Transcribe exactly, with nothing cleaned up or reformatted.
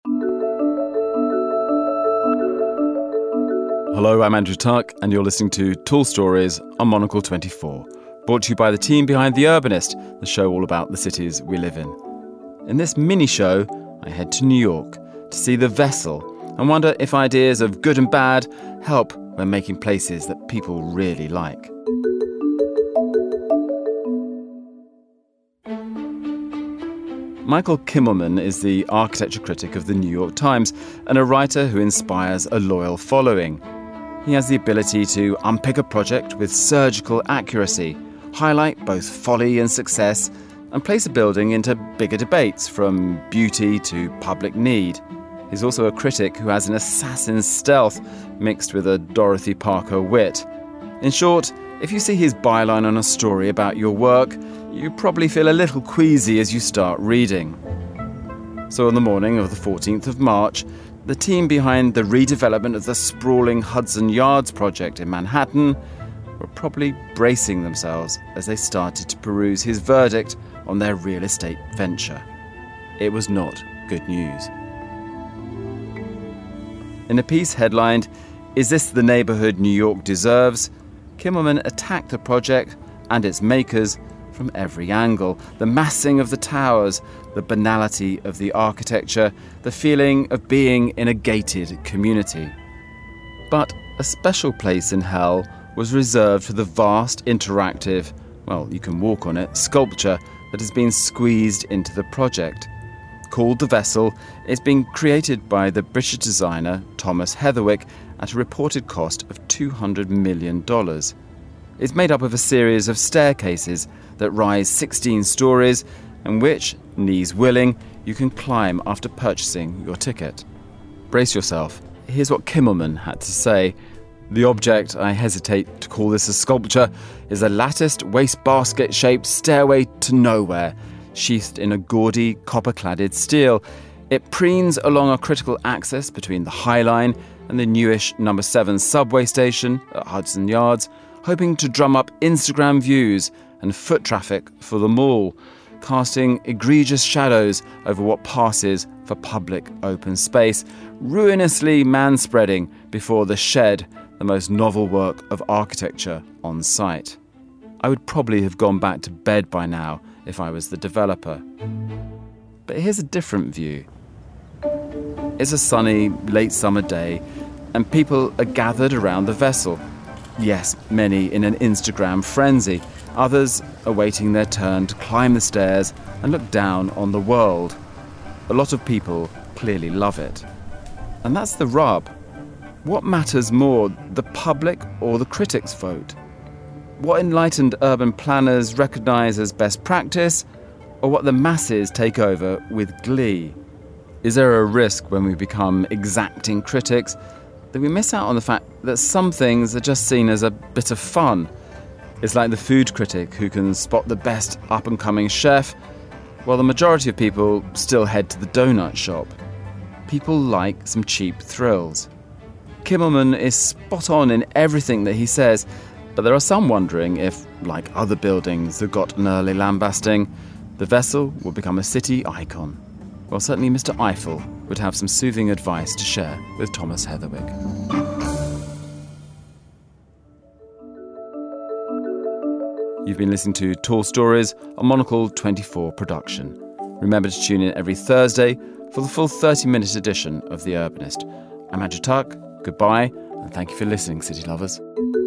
Hello, I'm Andrew Tuck, and you're listening to Tall Stories on Monocle twenty-four, brought to you by the team behind The Urbanist, the show all about the cities we live in. In this mini-show, I head to New York to see The Vessel and wonder if ideas of good and bad help when making places that people really like. Michael Kimmelman is the architecture critic of the New York Times and a writer who inspires a loyal following. He has the ability to unpick a project with surgical accuracy, highlight both folly and success, and place a building into bigger debates from beauty to public need. He's also a critic who has an assassin's stealth mixed with a Dorothy Parker wit. In short, if you see his byline on a story about your work, you probably feel a little queasy as you start reading. So on the morning of the fourteenth of March, the team behind the redevelopment of the sprawling Hudson Yards project in Manhattan were probably bracing themselves as they started to peruse his verdict on their real estate venture. It was not good news. In a piece headlined, "Is this the neighbourhood New York deserves?" Kimmelman attacked the project and its makers from every angle. The massing of the towers, the banality of the architecture, the feeling of being in a gated community. But a special place in hell was reserved for the vast, interactive, well, you can walk on it, sculpture that has been squeezed into the project. Called The Vessel, it's been created by the British designer Thomas Heatherwick at a reported cost of two hundred million dollars. It's made up of a series of staircases that rise sixteen stories and which, knees willing, you can climb after purchasing your ticket. Brace yourself. Here's what Kimmelman had to say. "The object, I hesitate to call this a sculpture, is a latticed wastebasket-shaped stairway to nowhere, sheathed in a gaudy, copper-cladded steel. It preens along a critical axis between the High Line and the newish number seven subway station at Hudson Yards, hoping to drum up Instagram views and foot traffic for the mall, casting egregious shadows over what passes for public open space, ruinously manspreading before the shed, the most novel work of architecture on site. I would probably have gone back to bed by now if I was the developer. But here's a different view. It's a sunny, late summer day, and people are gathered around the vessel. Yes, many in an Instagram frenzy, others awaiting their turn to climb the stairs and look down on the world. A lot of people clearly love it. And that's the rub. What matters more, the public or the critics' vote? What enlightened urban planners recognise as best practice, or what the masses take over with glee? Is there a risk when we become exacting critics that we miss out on the fact that some things are just seen as a bit of fun? It's like the food critic who can spot the best up-and-coming chef, while the majority of people still head to the donut shop. People like some cheap thrills. Kimmelman is spot on in everything that he says, but there are some wondering if, like other buildings that got an early lambasting, the Vessel will become a city icon. Well, certainly Mister Eiffel would have some soothing advice to share with Thomas Heatherwick. You've been listening to Tall Stories, a Monocle twenty-four production. Remember to tune in every Thursday for the full thirty-minute edition of The Urbanist. I'm Andrew Tuck. Goodbye, and thank you for listening, city lovers.